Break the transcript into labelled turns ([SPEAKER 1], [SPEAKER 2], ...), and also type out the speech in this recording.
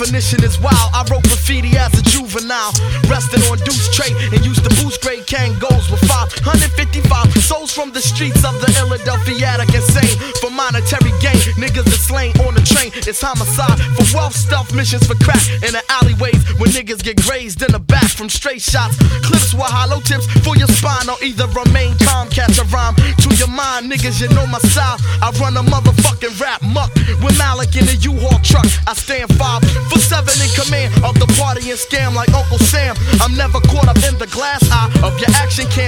[SPEAKER 1] definition is wild. I wrote graffiti as a juvenile, resting on Deuce Tray and used to boost grade Kangos with 555 souls from the streets of the Philadelphiatic insane. For monetary gain, niggas is slain on the train. It's homicide for wealth stuff, missions for crack in the alleyways when niggas get grazed in the back from straight shots. Clips with hollow tips for your spine, or either remain calm, catch a rhyme to your mind. Niggas, you know my style. I run a motherfucking rap muck with Malik in a U-Haul truck. I stand 5 for 7 in command of the party and scam like Uncle Sam. I'm never caught up in the glass eye of your action cam.